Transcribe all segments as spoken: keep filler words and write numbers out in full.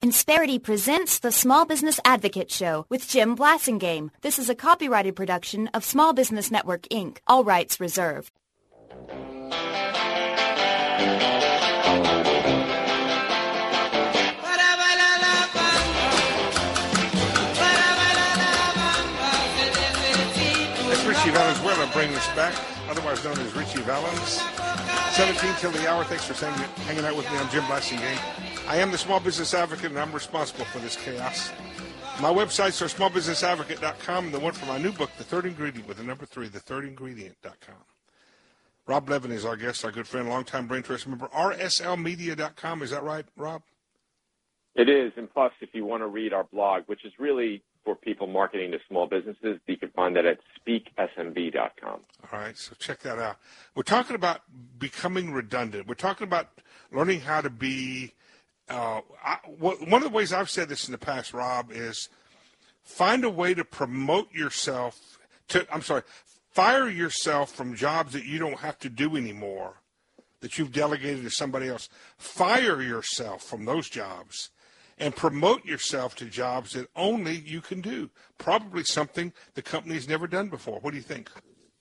Insperity presents the Small Business Advocate Show with Jim Blasingame. This is a copyrighted production of Small Business Network, Incorporated. All rights reserved. It's Richie Valenzuela bringing us back, otherwise known as Richie Valens. seventeen till the hour. Thanks for hanging, hanging out with me. I'm Jim Blasingame. I am the Small Business Advocate, and I'm responsible for this chaos. My websites are small business advocate dot com, and the one for my new book, The Third Ingredient, with the number three, the third ingredient dot com. Rob Levin is our guest, our good friend, longtime Brain Trust member, R S L media dot com. Is that right, Rob? It is, and plus, if you want to read our blog, which is really for people marketing to small businesses, you can find that at speak S M B dot com. All right, so check that out. We're talking about becoming redundant. We're talking about learning how to be Uh, I, one of the ways I've said this in the past, Rob, is find a way to promote yourself. To I'm sorry, fire yourself from jobs that you don't have to do anymore, that you've delegated to somebody else. Fire yourself from those jobs and promote yourself to jobs that only you can do. Probably something the company's never done before. What do you think?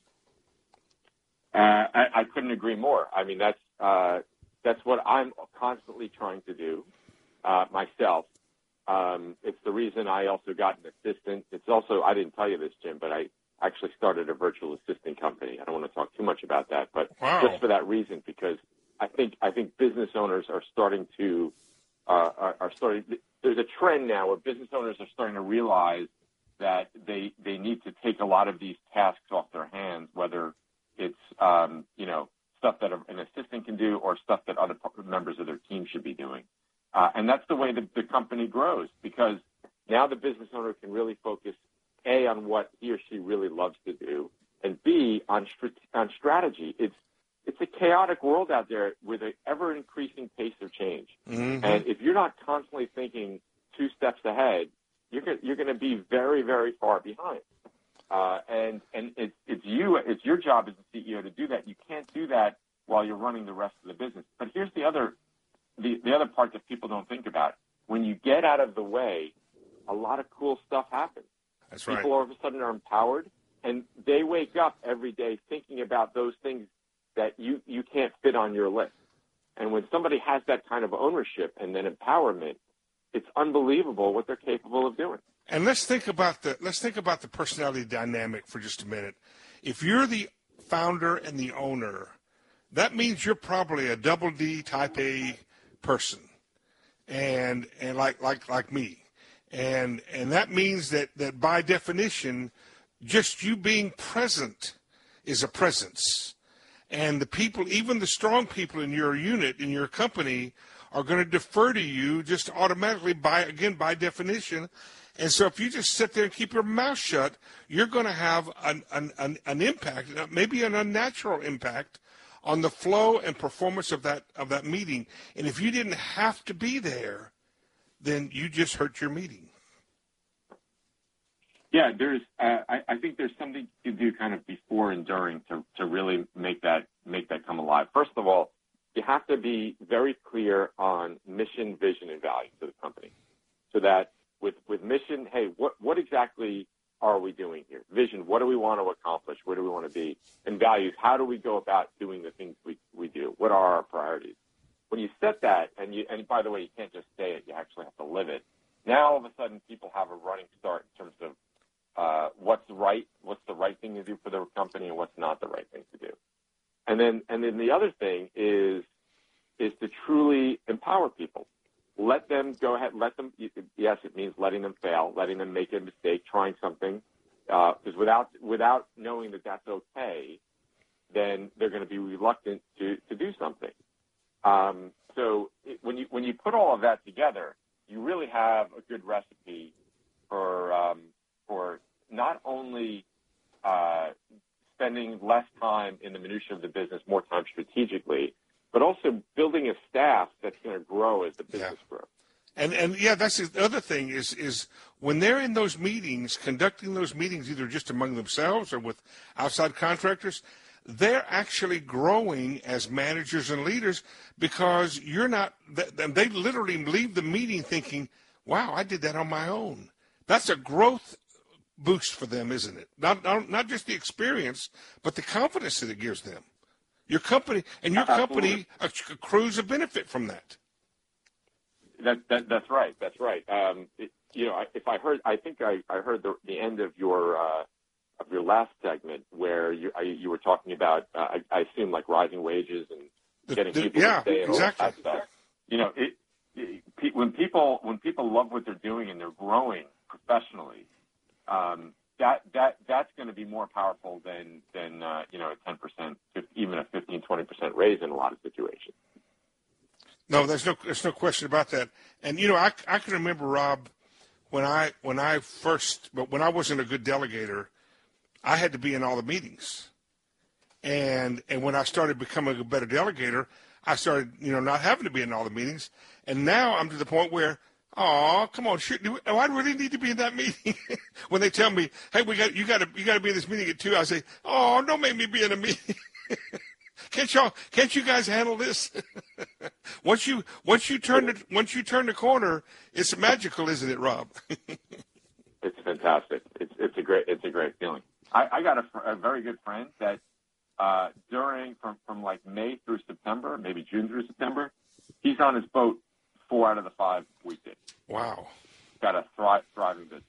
Uh, I, I couldn't agree more. I mean, that's uh, that's what I'm constantly trying to do uh, myself. Um, it's the reason I also got an assistant. It's also, I didn't tell you this, Jim, but I actually started a virtual assistant company. I don't want to talk too much about that, but wow. Just for that reason, because I think I think business owners are starting to uh, are, are starting. There's a trend now where business owners are starting to realize that they they need to take a lot of these tasks off their hands, whether it's um, you know. stuff that an assistant can do or stuff that other members of their team should be doing. Uh, and that's the way that the company grows, because now the business owner can really focus, A, on what he or she really loves to do, and B, on, on strategy. It's it's a chaotic world out there with an ever-increasing pace of change. Mm-hmm. And if you're not constantly thinking two steps ahead, you're gonna, you're going to be very, very far behind. Uh, and and it's it's you it's your job as a C E O to do that. You can't do that while you're running the rest of the business. But here's the other the, the other part that people don't think about. When you get out of the way, a lot of cool stuff happens. That's right. People all of a sudden are empowered, and they wake up every day thinking about those things that you, you can't fit on your list. And when somebody has that kind of ownership and then empowerment, it's unbelievable what they're capable of doing. And let's think about the let's think about the personality dynamic for just a minute. If you're the founder and the owner, that means you're probably a double D type A person, and and like like like me, and and that means that that by definition, just you being present is a presence, and the people, even the strong people in your unit in your company, are going to defer to you just automatically by again by definition. And so if you just sit there and keep your mouth shut, you're going to have an, an, an, an impact, maybe an unnatural impact, on the flow and performance of that of that meeting. And if you didn't have to be there, then you just hurt your meeting. Yeah, there's. Uh, I, I think there's something you can do kind of before and during to, to really make that make that come alive. First of all, you have to be very clear on mission, vision, and values of the company, so that With with mission, hey, what what exactly are we doing here? Vision, what do we want to accomplish? Where do we want to be? And values, how do we go about doing the things we, we do? What are our priorities? When you set that, and you and by the way, you can't just say it, you actually have to live it. Now all of a sudden people have a running start in terms of uh, what's right, what's the right thing to do for their company, and what's not the right thing to do. And then and then the other thing is is to truly empower people. Let them go ahead. Let them. Yes, it means letting them fail, letting them make a mistake, trying something. Because uh, without without knowing that that's okay, then they're going to be reluctant to, to do something. Um, so it, when you when you put all of that together, you really have a good recipe for um, for not only uh, spending less time in the minutia of the business, more time strategically, but also building a staff that's going to grow as the business yeah. grows. And and yeah, that's the other thing is is when they're in those meetings, conducting those meetings either just among themselves or with outside contractors, they're actually growing as managers and leaders because you're not, they literally leave the meeting thinking, wow, I did that on my own. That's a growth boost for them, isn't it? Not, not, not just the experience, but the confidence that it gives them. Your company, and your company accrues a benefit from that. That, that, that's right. That's right. Um, it, you know, if I heard, I think I, I heard the, the end of your, uh, of your last segment where you I, you were talking about, uh, I, I assume, like rising wages and the, getting the, people yeah, to stay and exactly. all that stuff. You know, it, it, when people when people love what they're doing and they're growing professionally, um, that that that's going to be more powerful than than uh, you know a ten percent, even a fifteen, twenty percent raise in a lot of situations. No, there's no there's no question about that. And you know, I I can remember, Rob, when I when I first, but when I wasn't a good delegator, I had to be in all the meetings. And and when I started becoming a better delegator, I started, you know, not having to be in all the meetings. And now I'm to the point where, oh, come on, shoot, do, oh, I really need to be in that meeting. When they tell me, hey, we got you got to you got to be in this meeting at two, I say, oh, don't make me be in a meeting. Can't y'all? Can't you guys handle this? once you once you turn the once you turn the corner, it's magical, isn't it, Rob? It's fantastic. It's it's a great it's a great feeling. I, I got a, a very good friend that uh, during from from like May through September, maybe June through September, he's on his boat four out of the five weekdays. Wow. Got a thri- thriving business.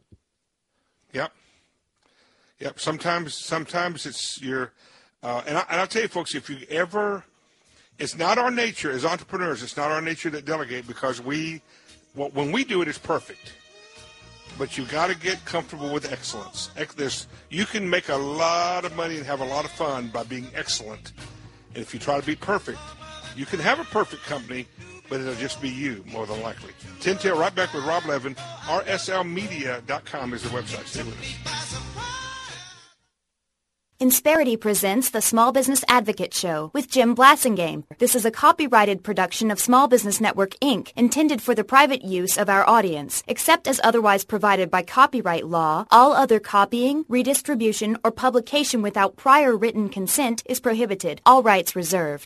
Yep. Yep. Sometimes sometimes it's your. Uh, and, I, and I'll tell you, folks, if you ever, it's not our nature as entrepreneurs, it's not our nature to delegate because we, well, when we do it, it's perfect. But you got to get comfortable with excellence. There's, you can make a lot of money and have a lot of fun by being excellent. And if you try to be perfect, you can have a perfect company, but it'll just be you, more than likely. Tin Tail, right back with Rob Levin. R S L media dot com is the website. Stay with us. Insperity presents the Small Business Advocate Show with Jim Blasingame. This is a copyrighted production of Small Business Network, Incorporated, intended for the private use of our audience. Except as otherwise provided by copyright law, all other copying, redistribution, or publication without prior written consent is prohibited. All rights reserved.